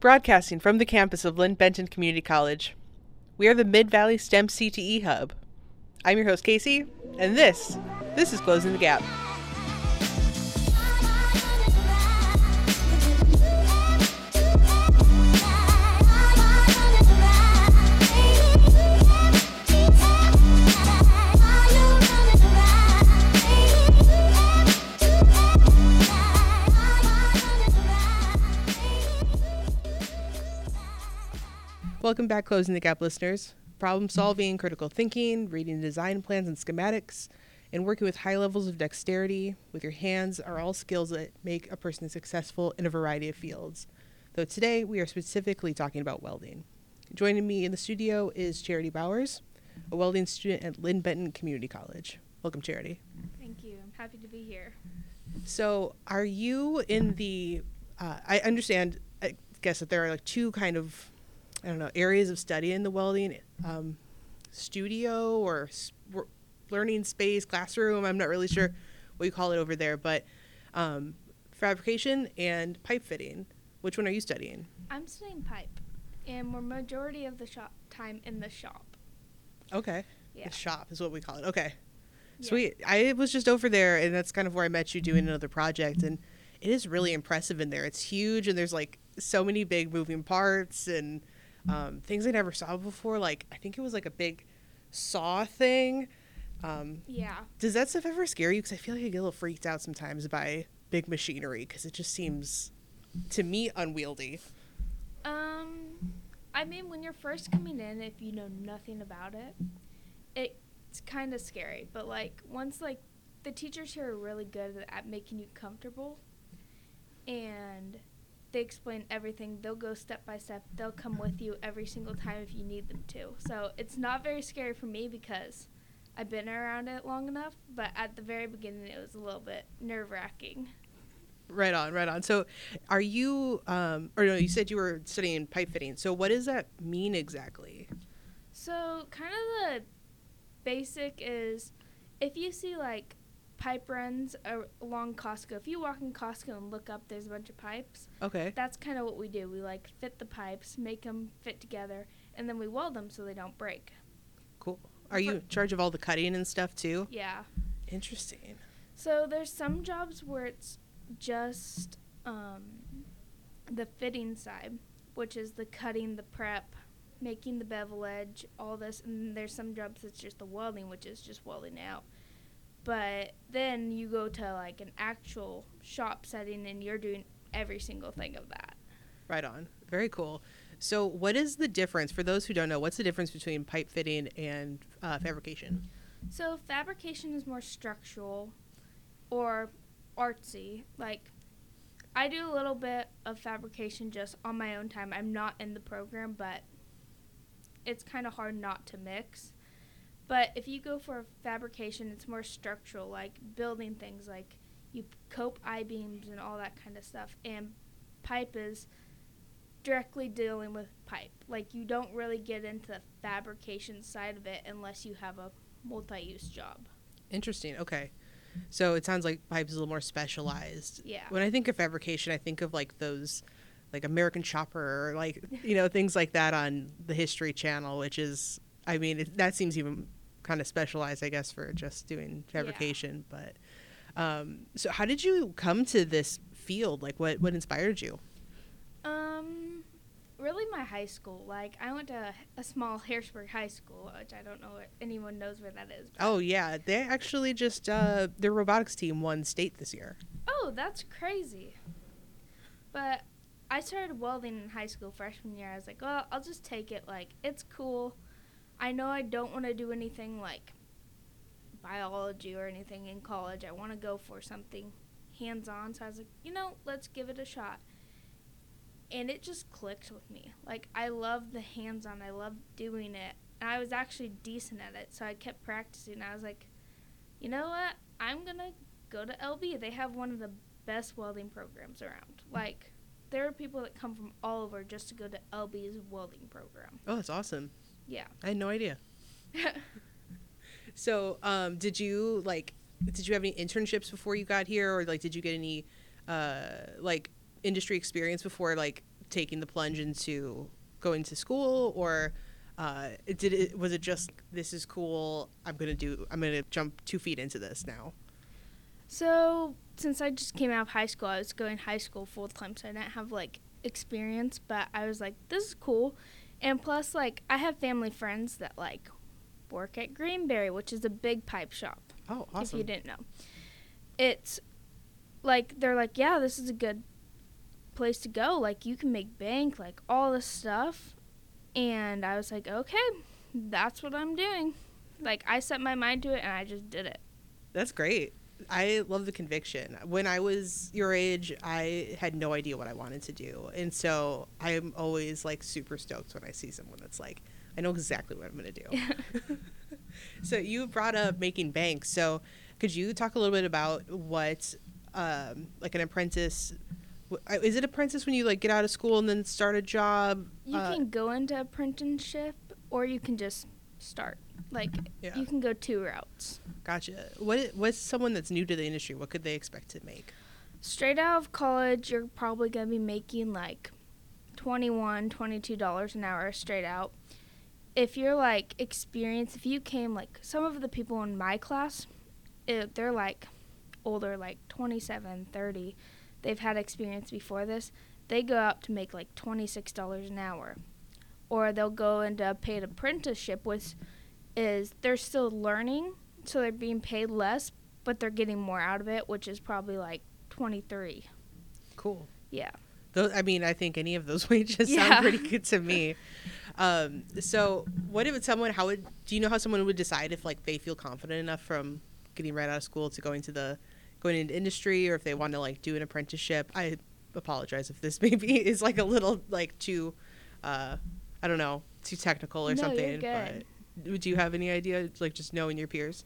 Broadcasting from the campus of Lynn Benton Community College. We are the Mid-Valley STEM CTE Hub. I'm your host, Casey, and this is Closing the Gap. Welcome back, Closing the Gap listeners. Problem solving, critical thinking, reading design plans and schematics, and working with high levels of dexterity with your hands are all skills that make a person successful in a variety of fields. Though today we are specifically talking about welding. Joining me in the studio is Charity Bowers, a welding student at Lynn Benton Community College. Welcome, Charity. Thank you. I'm happy to be here. So are you in the, I understand, I guess that there are like two kind of areas of study in the welding studio or learning space, classroom. I'm not really sure what you call it over there, but fabrication and pipe fitting. Which one are you studying? I'm studying pipe, and we're majority of the time in the shop. Okay. Yeah. The shop is what we call it. Okay. Yeah. Sweet. I was just over there, and that's kind of where I met you doing another project, and it is really impressive in there. It's huge, and there's like so many big moving parts and things I never saw before. Like, I think it was like a big saw thing. Yeah. Does that stuff ever scare you? Because I feel like I get a little freaked out sometimes by big machinery because it just seems, to me, unwieldy. I mean, when you're first coming in, if you know nothing about it, it's kind of scary. But, like, once, like, the teachers here are really good at making you comfortable, and they explain everything. They'll go step by step. They'll come with you every single time if you need them to. So it's not very scary for me because I've been around it long enough. But at the very beginning, it was a little bit nerve-wracking. Right on. So are you, you said you were studying pipe fitting. So what does that mean exactly? So kind of the basic is if you see, like, pipe runs along Costco. If you walk in Costco and look up, there's a bunch of pipes. Okay. That's kind of what we do. We, like, fit the pipes, make them fit together, and then we weld them so they don't break. Cool. Are you in charge of all the cutting and stuff, too? Yeah. Interesting. So there's some jobs where it's just the fitting side, which is the cutting, the prep, making the bevel edge, all this. And then there's some jobs that's just the welding, which is just welding out. But then you go to, like, an actual shop setting, and you're doing every single thing of that. Right on. Very cool. So what is the difference, for those who don't know, what's the difference between pipe fitting and fabrication? So fabrication is more structural or artsy. Like, I do a little bit of fabrication just on my own time. I'm not in the program, but it's kind of hard not to mix. But if you go for fabrication, it's more structural, like building things, like you cope I-beams and all that kind of stuff. And pipe is directly dealing with pipe. Like, you don't really get into the fabrication side of it unless you have a multi-use job. Interesting. Okay. So it sounds like pipe is a little more specialized. Yeah. When I think of fabrication, I think of like those, like American Chopper, or like, things like that on the History Channel, which is, I mean, that seems even kind of specialized, I guess, for just doing fabrication. Yeah. But so how did you come to this field? Like, what inspired you? Really my high school. Like, I went to a small Harrisburg high school, which I don't know if anyone knows where that is. Oh, yeah. They actually just, their robotics team won state this year. Oh, that's crazy. But I started welding in high school freshman year. I was like, well, I'll just take it. Like, it's cool. I know I don't want to do anything like biology or anything in college. I want to go for something hands-on. So I was like, let's give it a shot. And it just clicked with me. Like, I love the hands-on. I love doing it. And I was actually decent at it, so I kept practicing. I was like, you know what? I'm going to go to LB. They have one of the best welding programs around. Like, there are people that come from all over just to go to LB's welding program. Oh, that's awesome. Yeah. I had no idea. So, did you have any internships before you got here, or like did you get any industry experience before like taking the plunge into going to school, or was it just, this is cool, I'm gonna jump 2 feet into this now? So since I just came out of high school, I was going high school full time, so I didn't have like experience, but I was like, this is cool. And plus, like, I have family friends that like work at Greenberry, which is a big pipe shop. Oh, awesome. If you didn't know. It's like, they're like, yeah, this is a good place to go. Like, you can make bank, like, all this stuff. And I was like, okay, that's what I'm doing. Like, I set my mind to it, and I just did it. That's great. I love the conviction. When I was your age, I had no idea what I wanted to do. And so I'm always, like, super stoked when I see someone that's like, I know exactly what I'm going to do. So you brought up making bank. So could you talk a little bit about what, like, an apprentice, is it apprentice when you, like, get out of school and then start a job? You can go into apprenticeship, or you can just start. Like, you can go 2 routes. Gotcha. What's someone that's new to the industry, what could they expect to make? Straight out of college, you're probably going to be making, like, $21, $22 an hour straight out. If you're, like, experienced, if you came, like, some of the people in my class, they're, like, older, like 27, 30. They've had experience before this. They go out to make, like, $26 an hour. Or they'll go into a paid apprenticeship, which is they're still learning, so they're being paid less, but they're getting more out of it, which is probably, like, 23. Cool. Yeah. I mean, I think any of those wages sound pretty good to me. So what if someone, do you know how someone would decide if, like, they feel confident enough from getting right out of school to going into industry, or if they want to, like, do an apprenticeship? I apologize if this maybe is, like, a little, like, too, I don't know, too technical or something. You're good. But do you have any idea, like, just knowing your peers?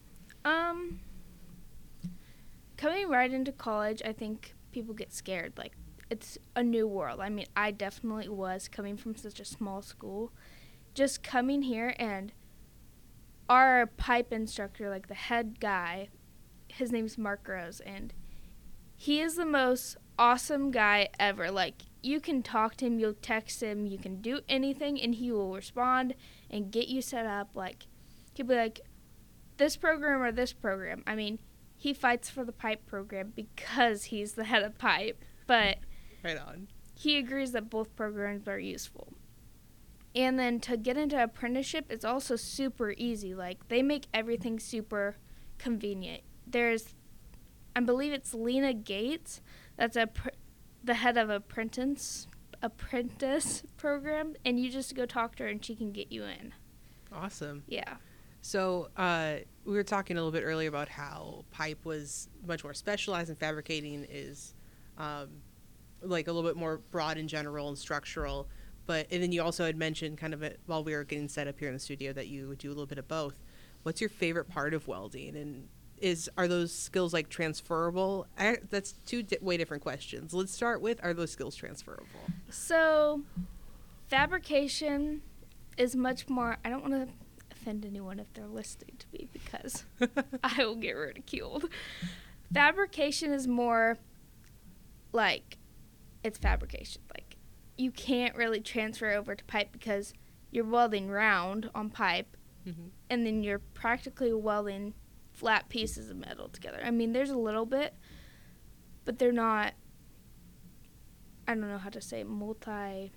Coming right into college, I think people get scared. Like, it's a new world. I mean, I definitely was coming from such a small school. Just coming here, and our pipe instructor, like the head guy, his name's Mark Rose, and he is the most awesome guy ever. Like, you can talk to him, you'll text him, you can do anything, and he will respond and get you set up. Like, he'll be like, this program or this program. I mean, he fights for the pipe program because he's the head of pipe, but right on. He agrees that both programs are useful. And then to get into apprenticeship, it's also super easy. Like, they make everything super convenient. I believe it's Lena Gates, that's the head of apprentice program, and you just go talk to her and she can get you in. Awesome. Yeah. So we were talking a little bit earlier about how pipe was much more specialized and fabricating is like a little bit more broad in general and structural. And then you also had mentioned kind of while we were getting set up here in the studio that you would do a little bit of both. What's your favorite part of welding, and are those skills, like, transferable? That's two way different questions. Let's start with, are those skills transferable? So fabrication is much more, I don't want to offend anyone if they're listening to me because I will get ridiculed. Fabrication is more like, it's fabrication. Like, you can't really transfer over to pipe because you're welding round on pipe, and then you're practically welding flat pieces of metal together. I mean, there's a little bit, but they're not, I don't know how to say, multi-changeable,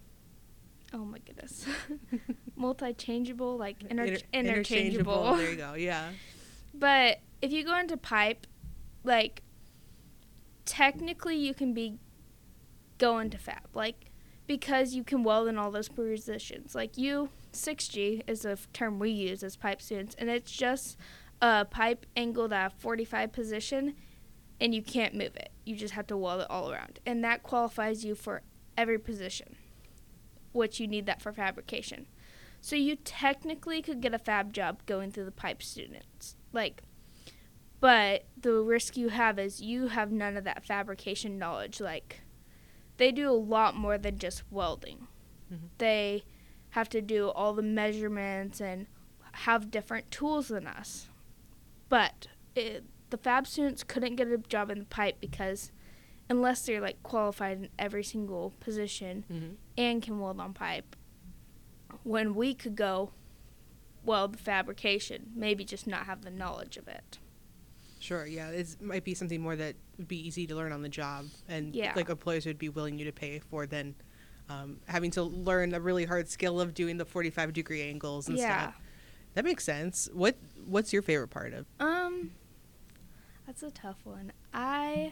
like interchangeable. There you go, yeah. But if you go into pipe, like, technically you can go into fab, like, because you can weld in all those positions. Like, 6G is a term we use as pipe students, and it's just a pipe angled at a 45 position, and you can't move it. You just have to weld it all around. And that qualifies you for every position, which you need that for fabrication. So you technically could get a fab job going through the pipe students. Like, but the risk you have is you have none of that fabrication knowledge. Like, they do a lot more than just welding. They have to do all the measurements and have different tools than us. But the fab students couldn't get a job in the pipe because unless they're like qualified in every single position and can weld on pipe, when we could go weld the fabrication, maybe just not have the knowledge of it. Sure, yeah. It might be something more that would be easy to learn on the job, and like employers would be willing you to pay for than having to learn a really hard skill of doing the 45-degree angles and stuff. That makes sense. What's your favorite part of? That's a tough one. I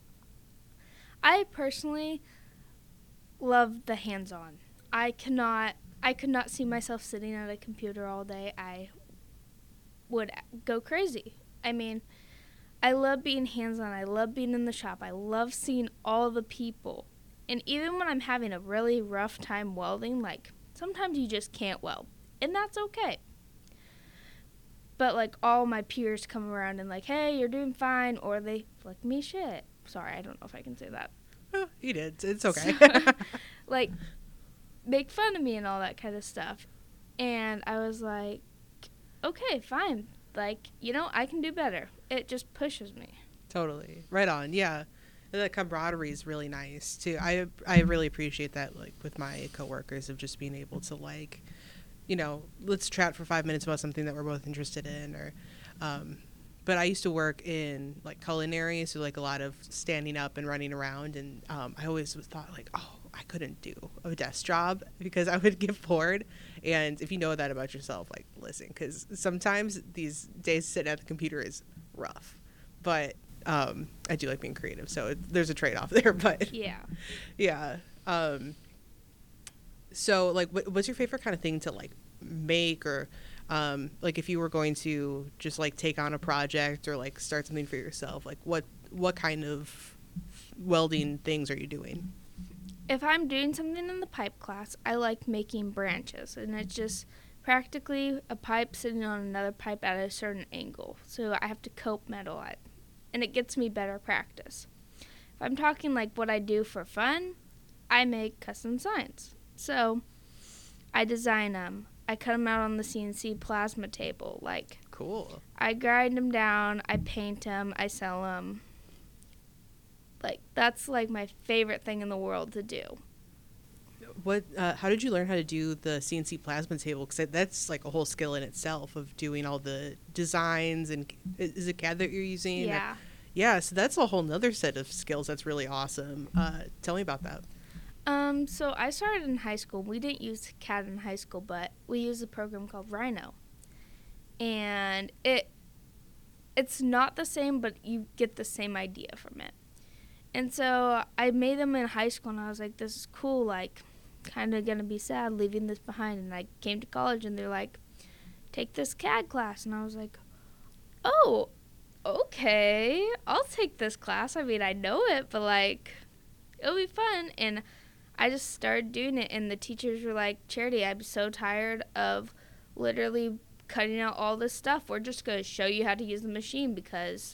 personally love the hands-on. I could not see myself sitting at a computer all day. I would go crazy. I mean, I love being hands-on. I love being in the shop. I love seeing all the people. And even when I'm having a really rough time welding, like, sometimes you just can't weld. And that's okay. But, like, all my peers come around and, like, hey, you're doing fine. Or they flick me shit. Sorry, I don't know if I can say that. Oh, you did. It's okay. Like, make fun of me and all that kind of stuff. And I was like, okay, fine. Like, I can do better. It just pushes me. Totally. Right on. Yeah. The camaraderie is really nice too. I really appreciate that, like with my coworkers, of just being able to, like, let's chat for 5 minutes about something that we're both interested in, or but I used to work in like culinary, so like a lot of standing up and running around, and I always thought like, oh, I couldn't do a desk job because I would get bored. And if you know that about yourself, like, listen, because sometimes these days sitting at the computer is rough, but I do like being creative, so there's a trade-off there. But yeah. So like, what's your favorite kind of thing to like make, or like if you were going to just like take on a project or like start something for yourself, like what kind of welding things are you doing? If I'm doing something in the pipe class, I like making branches, and it's just practically a pipe sitting on another pipe at a certain angle. So I have to coat metal at, and it gets me better practice. If I'm talking like what I do for fun, I make custom signs. So I design them. I cut them out on the CNC plasma table. Like, cool. I grind them down. I paint them. I sell them. Like, that's like my favorite thing in the world to do. How did you learn how to do the CNC plasma table? Because that's like a whole skill in itself of doing all the designs. And is it CAD that you're using? Yeah. Yeah, so that's a whole nother set of skills that's really awesome. Tell me about that. So I started in high school. We didn't use CAD in high school, but we used a program called Rhino. And it's not the same, but you get the same idea from it. And so I made them in high school, and I was like, this is cool, like, kind of going to be sad leaving this behind. And I came to college, and they're like, take this CAD class. And I was like, oh, okay, I'll take this class. I mean, I know it, but, like, it'll be fun. And I just started doing it, and the teachers were like, Charity, I'm so tired of literally cutting out all this stuff. We're just going to show you how to use the machine because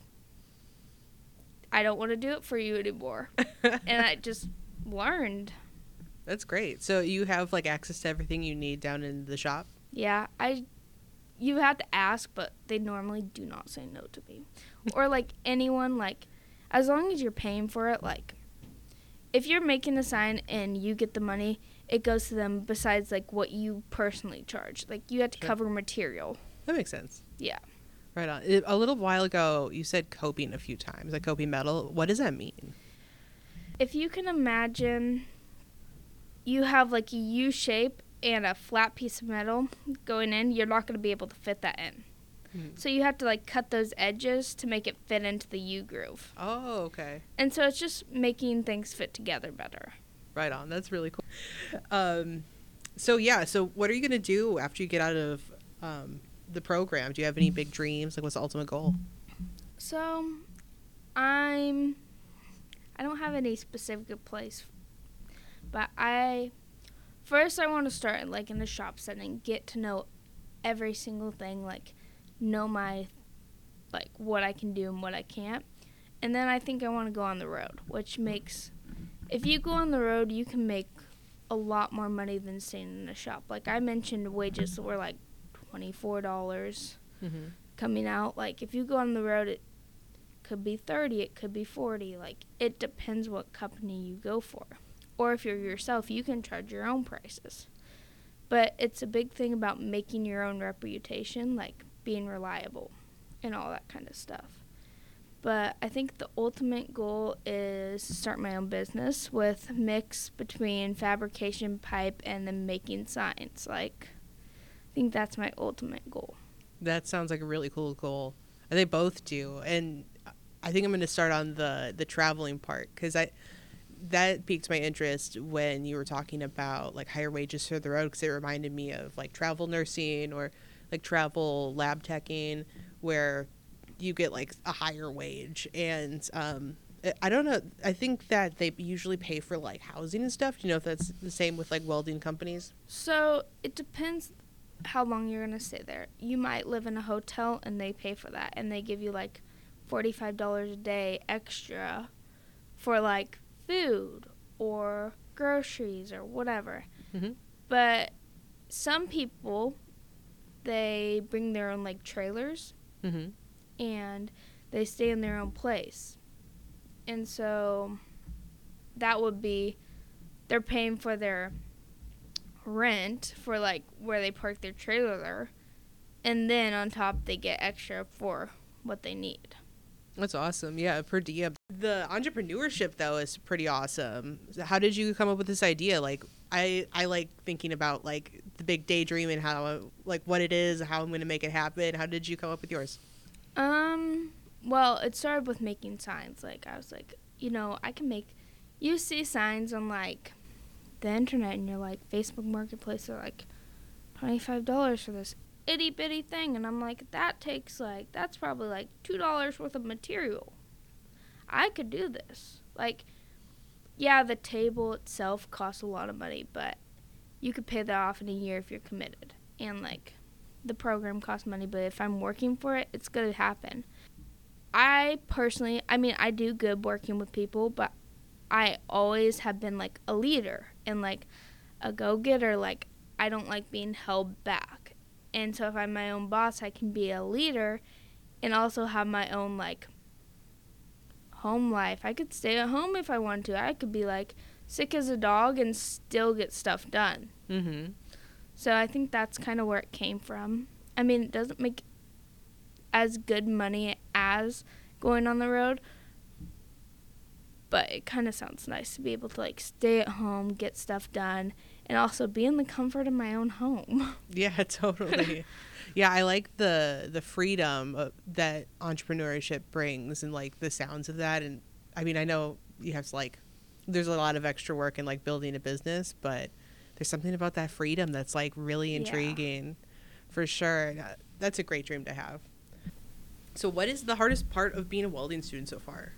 I don't want to do it for you anymore. And I just learned. That's great. So you have like access to everything you need down in the shop? Yeah, you have to ask, but they normally do not say no to me. Or like anyone, like, as long as you're paying for it, like, if you're making a sign and you get the money, it goes to them besides like what you personally charge. Like, you have to cover material. That makes sense. Yeah. Right on. A little while ago, you said coping a few times, like coping metal. What does that mean? If you can imagine, you have like a U shape and a flat piece of metal going in, you're not going to be able to fit that in. Mm-hmm. So you have to like cut those edges to make it fit into the U groove. Oh, okay. And so it's just making things fit together better. Right on. That's really cool. So what are you going to do after you get out of the program? Do you have any big dreams? Like, what's the ultimate goal? So I don't have any specific place, but first I want to start like in a shop setting, get to know every single thing, like know my, like what I can do and what I can't. And then I think I want to go on the road, which makes, if you go on the road, you can make a lot more money than staying in a shop. Like I mentioned, wages were like $24 coming out. Like if you go on the road, it could be 30, it could be 40. Like, it depends what company you go for. Or if you're yourself, you can charge your own prices. But it's a big thing about making your own reputation, like being reliable and all that kind of stuff. But I think the ultimate goal is to start my own business with mix between fabrication, pipe, and then making signs. Like, I think that's my ultimate goal. That sounds like a really cool goal. And they both do. And I think I'm going to start on the traveling part, because that piqued my interest when you were talking about like higher wages for the road, because it reminded me of like travel nursing or like travel lab teching, where you get like a higher wage. And I don't know, I think that they usually pay for like housing and stuff. Do you know if that's the same with like welding companies? So it depends how long you're going to stay there. You might live in a hotel and they pay for that, and they give you like $45 a day extra for like food or groceries or whatever. Mm-hmm. But some people, they bring their own like trailers, Mm-hmm. and they stay in their own place. And so that would be, they're paying for their rent for like where they park their trailer, and then on top they get extra for what they need. That's awesome. Yeah, per diem. The entrepreneurship though is pretty awesome. How did you come up with this idea? Like I like thinking about like the big daydream and how like what it is, how I'm going to make it happen. How did you come up with yours? Well, it started with making signs. Like, I was like, I can make, you see signs on like the internet, and you're like, Facebook Marketplace are like $25 for this itty bitty thing, and I'm like, that's probably like $2 worth of material. I could do this. Like, yeah, the table itself costs a lot of money, but you could pay that off in a year if you're committed. And like, the program costs money, but if I'm working for it, it's going to happen. I personally, I do good working with people, but I always have been like a leader and like a go-getter. Like, I don't like being held back. And so if I'm my own boss, I can be a leader and also have my own like home life. I could stay at home if I wanted to. I could be like sick as a dog and still get stuff done. Mm-hmm. So I think that's kind of where it came from. It doesn't make as good money as going on the road, but it kind of sounds nice to be able to like stay at home, get stuff done, and also be in the comfort of my own home. Yeah, totally. Yeah, I like the freedom that entrepreneurship brings, and like the sounds of that. And I know you have to like, there's a lot of extra work in like building a business, but there's something about that freedom that's like really intriguing. For sure. That's a great dream to have. So what is the hardest part of being a welding student so far?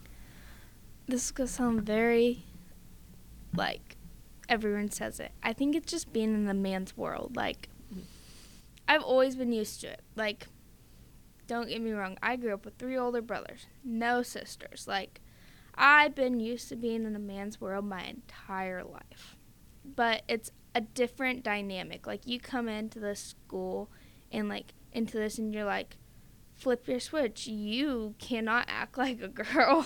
This is going to sound very, like, everyone says it. I think it's just being in the man's world. Like, I've always been used to it. Like, don't get me wrong. I grew up with 3 older brothers, no sisters. Like, I've been used to being in a man's world my entire life. But it's a different dynamic. Like, you come into this school and, like, into this, and you're like, flip your switch. You cannot act like a girl.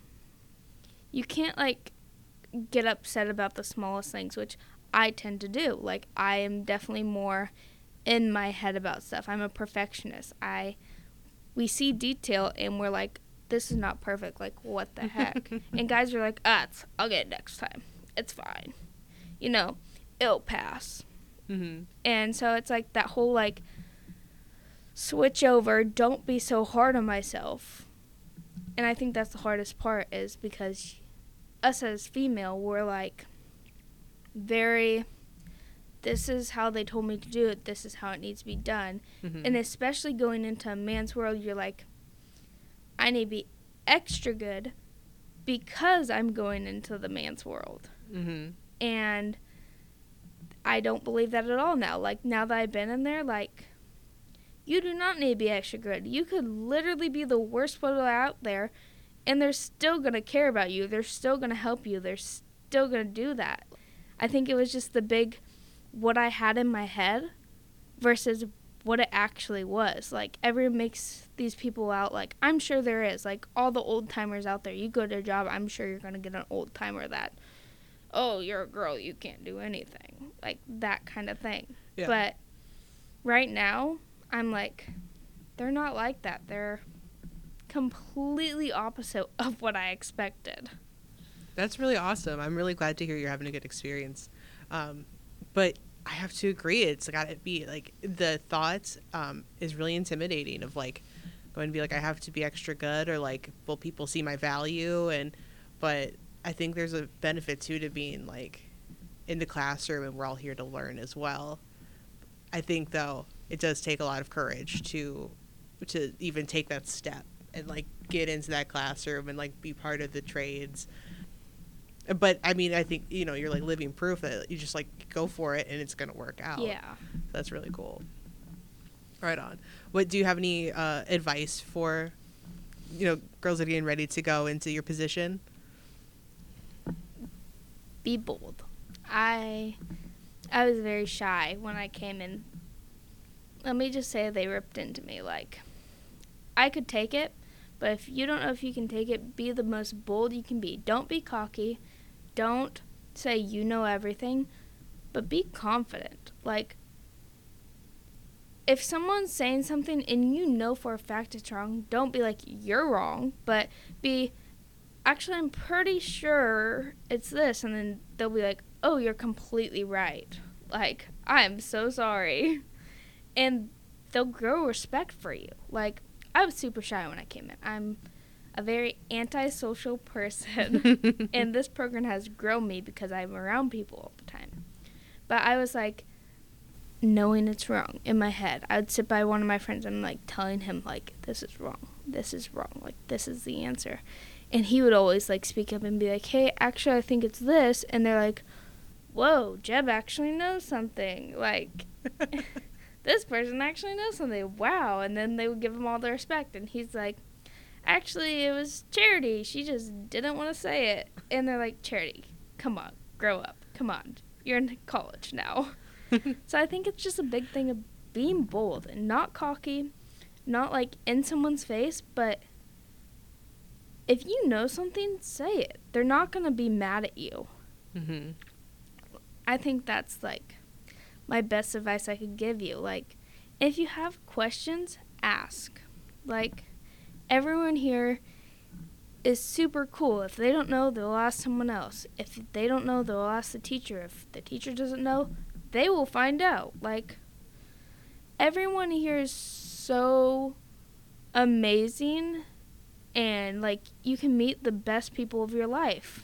You can't, like, get upset about the smallest things, which I tend to do. Like, I am definitely more in my head about stuff. I'm a perfectionist. We see detail, and we're like, this is not perfect. Like, what the heck? And guys are like, I'll get it next time. It's fine. It'll pass. Mm-hmm. And so it's like that whole, like, switch over, don't be so hard on myself. And I think that's the hardest part, is because us as female, we're like very, this is how they told me to do it, this is how it needs to be done. Mm-hmm. And especially going into a man's world, you're like, I need to be extra good because I'm going into the man's world. Mm-hmm. And I don't believe that at all now. Like, now that I've been in there, like, you do not need to be extra good. You could literally be the worst photo out there, and they're still going to care about you. They're still going to help you. They're still going to do that. I think it was just the big, what I had in my head versus what it actually was. Like, everyone makes these people out like, I'm sure there is. Like, all the old timers out there, you go to a job, I'm sure you're going to get an old timer that, oh, you're a girl, you can't do anything. Like, that kind of thing. Yeah. But right now, I'm like, they're not like that. They're completely opposite of what I expected. That's really awesome. I'm really glad to hear you're having a good experience. But I have to agree, it's got to be like the thoughts is really intimidating of like going to be like, I have to be extra good, or like, will people see my value? But I think there's a benefit too to being like in the classroom, and we're all here to learn as well. I think though it does take a lot of courage to even take that step and like get into that classroom and like be part of the trades. But I mean, I think, you're like living proof that you just like go for it and it's going to work out. Yeah. That's really cool. Right on. What do you have any advice for, girls that are getting ready to go into your position? Be bold. I was very shy when I came in. Let me just say they ripped into me. Like, I could take it, but if you don't know if you can take it, be the most bold you can be. Don't be cocky. Don't say you know everything, but be confident. Like, if someone's saying something and you know for a fact it's wrong, don't be like, you're wrong, but be, actually, I'm pretty sure it's this. And then they'll be like, oh, you're completely right. Like, I'm so sorry. And they'll grow respect for you. Like, I was super shy when I came in. I'm a very antisocial person, and this program has grown me because I'm around people all the time. But I was like, knowing it's wrong in my head. I would sit by one of my friends and like telling him like, this is wrong, like this is the answer. And he would always like speak up and be like, hey, actually I think it's this. And they're like, whoa, Jeb actually knows something. Like, this person actually knows something. Wow. And then they would give him all the respect. And he's like, actually, it was Charity. She just didn't want to say it. And they're like, Charity, come on, grow up. Come on. You're in college now. So I think it's just a big thing of being bold and not cocky, not like in someone's face, but if you know something, say it. They're not going to be mad at you. Mm-hmm. I think that's like my best advice I could give you. Like, if you have questions, ask. Like, everyone here is super cool. If they don't know, they'll ask someone else. If they don't know, they'll ask the teacher. If the teacher doesn't know, they will find out. Like, everyone here is so amazing, and like, you can meet the best people of your life.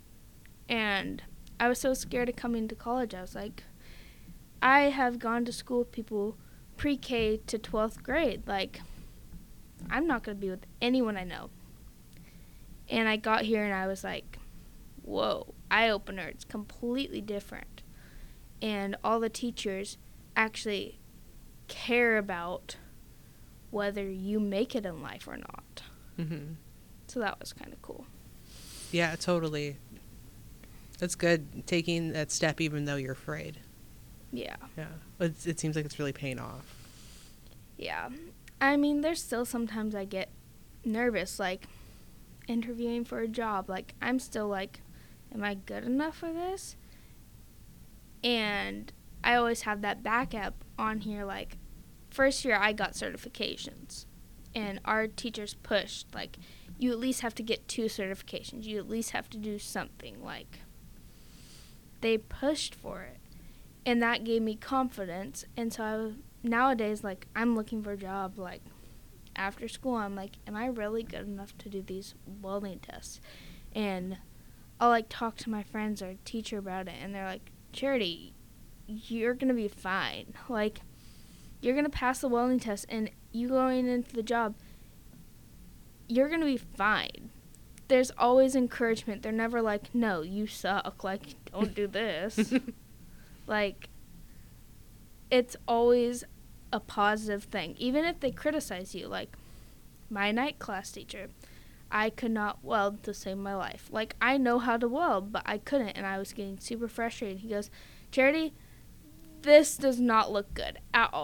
And I was so scared of coming to college. I was like, I have gone to school with people pre-K to 12th grade. Like, I'm not going to be with anyone I know. And I got here and I was like, whoa, eye-opener. It's completely different. And all the teachers actually care about whether you make it in life or not. Mm-hmm. So that was kind of cool. Yeah, totally. That's good, taking that step even though you're afraid. Yeah. Yeah. It seems like it's really paying off. Yeah. I mean, there's still sometimes I get nervous, like interviewing for a job. Like, I'm still like, am I good enough for this? And I always have that backup on here. Like, first year I got certifications, and our teachers pushed, like, you at least have to get 2 certifications. You at least have to do something. Like, they pushed for it, and that gave me confidence. And so nowadays, like, I'm looking for a job. Like, after school, I'm like, am I really good enough to do these welding tests? And I'll like talk to my friends or teacher about it, and they're like, Charity, you're gonna be fine. Like, you're gonna pass the welding test, and you going into the job, you're gonna be fine. There's always encouragement. They're never like, no, you suck. Like, don't do this. Like, it's always a positive thing. Even if they criticize you, like my night class teacher, I could not weld to save my life. Like, I know how to weld, but I couldn't, and I was getting super frustrated. He goes, Charity, this does not look good at all,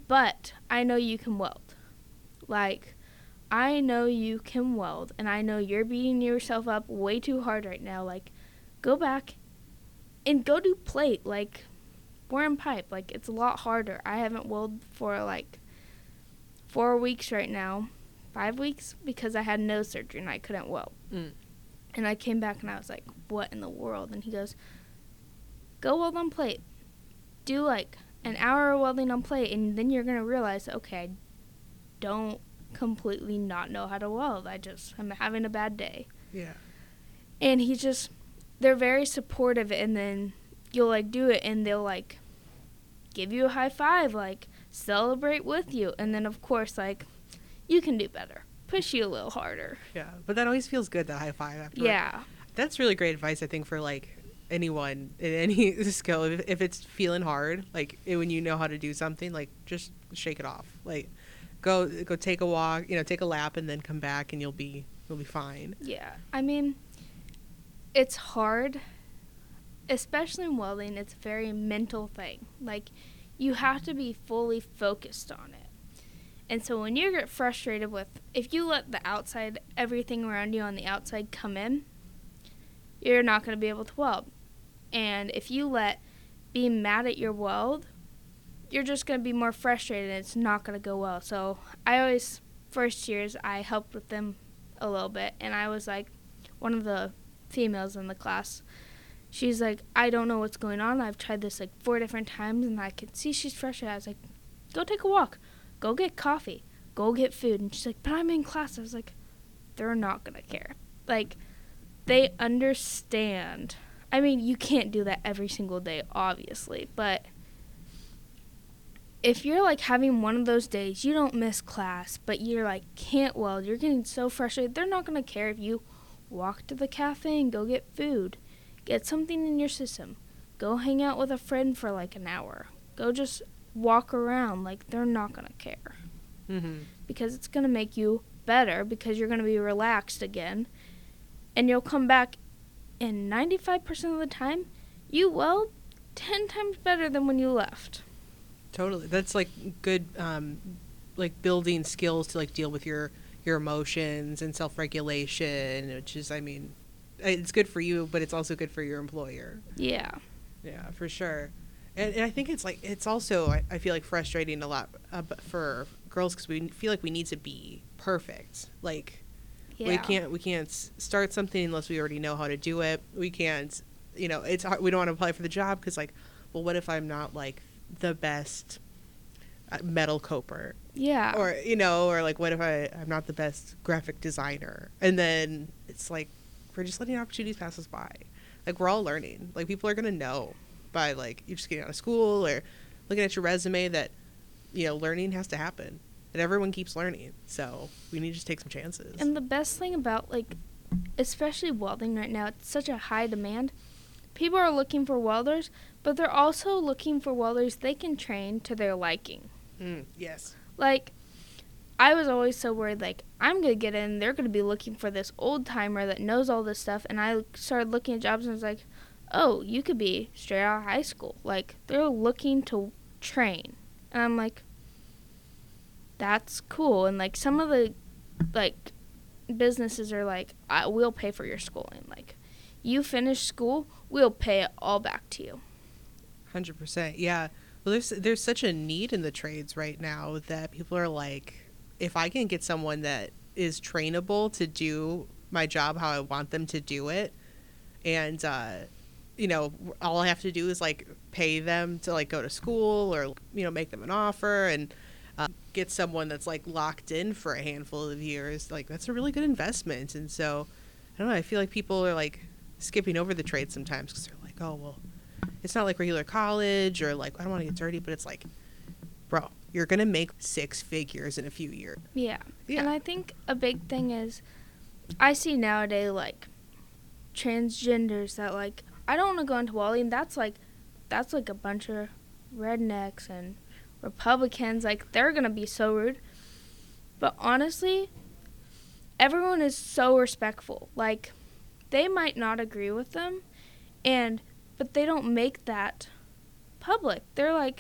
but I know you can weld. Like, I know you can weld, and I know you're beating yourself up way too hard right now. Like, go back and go do plate, like, bore and pipe. Like, it's a lot harder. I haven't welded for, like, 4 weeks right now, 5 weeks, because I had nose surgery and I couldn't weld. And I came back and I was like, what in the world? And he goes, go weld on plate. Do, like, an hour of welding on plate, and then you're going to realize, okay, I don't completely not know how to weld. I'm having a bad day. Yeah. And they're very supportive, and then you'll, like, do it, and they'll, like, give you a high five, like, celebrate with you. And then, of course, like, you can do better. Push you a little harder. Yeah. But that always feels good, that high five after. Yeah. That's really great advice, I think, for, like, anyone in any skill. If it's feeling hard, like, when you know how to do something, like, just shake it off. Like, go take a walk, take a lap, and then come back, and you'll be fine. Yeah. I mean, it's hard, especially in welding. It's a very mental thing. Like, you have to be fully focused on it. And so when you get frustrated if you let the outside, everything around you on the outside come in, you're not going to be able to weld. And if you let being mad at your weld, you're just going to be more frustrated, and it's not going to go well. So first years, I helped with them a little bit, and I was like, one of the females in the class, she's like, I don't know what's going on. I've tried this like 4 different times, and I could see she's frustrated. I was like, go take a walk. Go get coffee. Go get food. And she's like, but I'm in class. I was like, they're not going to care. Like, they understand. I mean, you can't do that every single day, obviously, but if you're, like, having one of those days, you don't miss class, but you're, like, can't weld, you're getting so frustrated, they're not going to care if you walk to the cafe and go get food, get something in your system, go hang out with a friend for, like, an hour, go just walk around. Like, they're not going to care. Because it's going to make you better, because you're going to be relaxed again, and you'll come back, and 95% of the time, you weld 10 times better than when you left. Totally. That's, like, good, like, building skills to, like, deal with your emotions and self-regulation, which is, I mean, it's good for you, but it's also good for your employer. Yeah. Yeah, for sure. And I think it's, like, it's also, I feel like, frustrating a lot for girls, because we feel like we need to be perfect. Like, we can't start something unless we already know how to do it. We can't, it's hard. We don't want to apply for the job because, like, well, what if I'm not, like, the best metal coper? Yeah. Or, or, like, what if I'm not the best graphic designer? And then it's like, we're just letting opportunities pass us by. Like, we're all learning. Like, people are going to know by, like, you just getting out of school or looking at your resume that, learning has to happen. And everyone keeps learning. So we need to just take some chances. And the best thing about, like, especially welding right now, it's such a high demand. People are looking for welders, but they're also looking for welders they can train to their liking. Yes. Like, I was always so worried, like, I'm going to get in, they're going to be looking for this old-timer that knows all this stuff, and I started looking at jobs and I was like, oh, you could be straight out of high school. Like, they're looking to train. And I'm like, that's cool. And, like, some of the, like, businesses are like, we'll pay for your schooling. Like, you finish school, we'll pay it all back to you. 100%. Yeah. Well, there's such a need in the trades right now that people are like, if I can get someone that is trainable to do my job how I want them to do it, and all I have to do is, like, pay them to, like, go to school or, make them an offer and get someone that's, like, locked in for a handful of years, like, that's a really good investment. And so, I don't know, I feel like people are, like, skipping over the trade sometimes because they're like, oh, well, it's not like regular college, or, like, I don't want to get dirty, but it's like, bro, you're going to make 6 figures in a few years. Yeah. And I think a big thing is, I see nowadays, like, transgenders that, like, I don't want to go into welding. That's like a bunch of rednecks and Republicans. Like, they're going to be so rude. But honestly, everyone is so respectful. Like, they might not agree with them, but they don't make that public. They're like,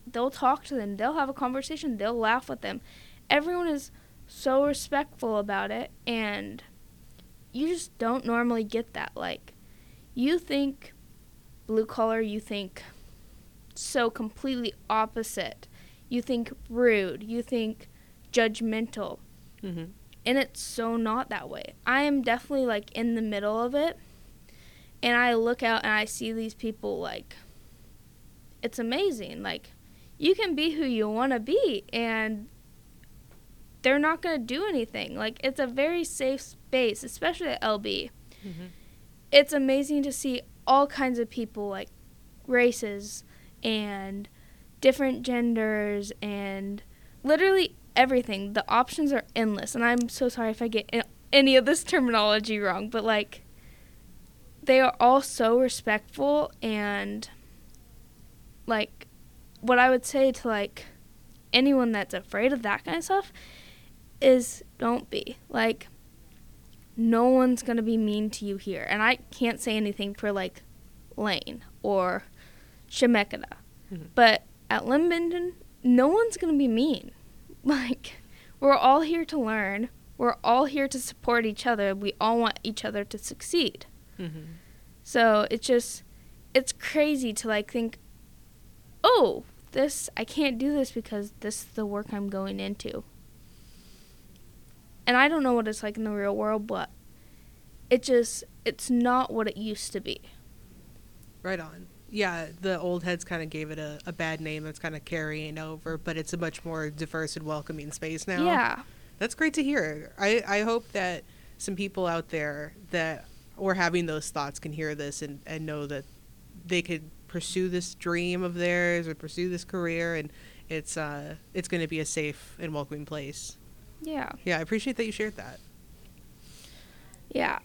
they'll talk to them, they'll have a conversation, they'll laugh with them. Everyone is so respectful about it, and you just don't normally get that. Like, you think blue collar, you think so completely opposite. You think rude, you think judgmental. Mm-hmm. And it's so not that way. I am definitely, like, in the middle of it. And I look out and I see these people, like, it's amazing. Like, you can be who you want to be, and they're not going to do anything. Like, it's a very safe space, especially at LB. Mm-hmm. It's amazing to see all kinds of people, like, races and different genders and literally everything. The options are endless, and I'm so sorry if I get any of this terminology wrong, but, like, they are all so respectful, and, like, what I would say to, like, anyone that's afraid of that kind of stuff is don't be. Like, no one's going to be mean to you here. And I can't say anything for, like, Lane or Chemeketa. Mm-hmm. But at Lynbenden, no one's going to be mean. Like, we're all here to learn. We're all here to support each other. We all want each other to succeed. Mm-hmm. So it's crazy to, like, think, oh, I can't do this because this is the work I'm going into. And I don't know what it's like in the real world, but it's not what it used to be. Right on. Yeah, the old heads kind of gave it a bad name that's kind of carrying over, but it's a much more diverse and welcoming space now. Yeah. That's great to hear. I hope that some people out there that were having those thoughts can hear this and know that they could pursue this dream of theirs or pursue this career, and it's going to be a safe and welcoming place. Yeah. Yeah, I appreciate that you shared that. Yeah,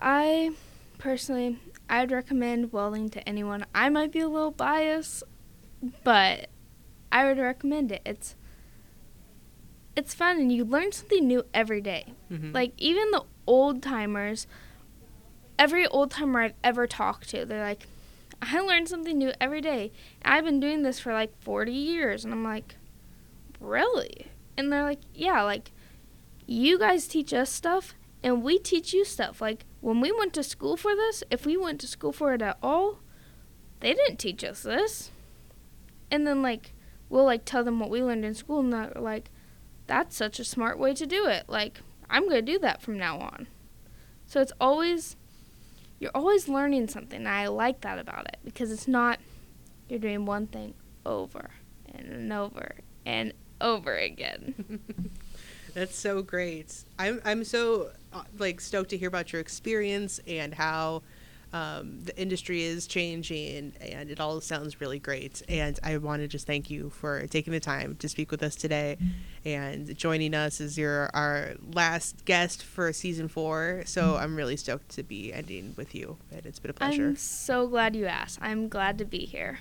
I'd recommend welding to anyone. I might be a little biased, but I would recommend it. It's fun, and you learn something new every day. Mm-hmm. Like, even the old-timers, every old-timer I've ever talked to, they're like, I learn something new every day. And I've been doing this for, like, 40 years. And I'm like, really? And they're like, yeah, like, you guys teach us stuff, and we teach you stuff. Like, when we went to school for this, if we went to school for it at all, they didn't teach us this. And then, like, we'll, like, tell them what we learned in school, and they're like, that's such a smart way to do it. Like, I'm going to do that from now on. So you're always learning something, and I like that about it, because it's not you're doing one thing over and over and over again. That's so great. I'm so stoked to hear about your experience and how the industry is changing, and it all sounds really great. And I want to just thank you for taking the time to speak with us today and joining us as our last guest for season 4. So I'm really stoked to be ending with you, and it's been a pleasure. I'm so glad you asked. I'm glad to be here.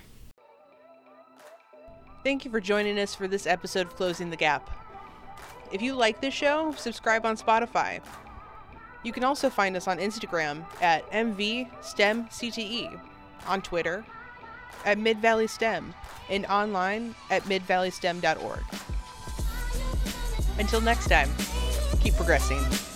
Thank you for joining us for this episode of Closing the Gap. If you like this show, subscribe on Spotify. You can also find us on Instagram at MVSTEMCTE, on Twitter at MidValleySTEM, and online at midvalleystem.org. Until next time, keep progressing.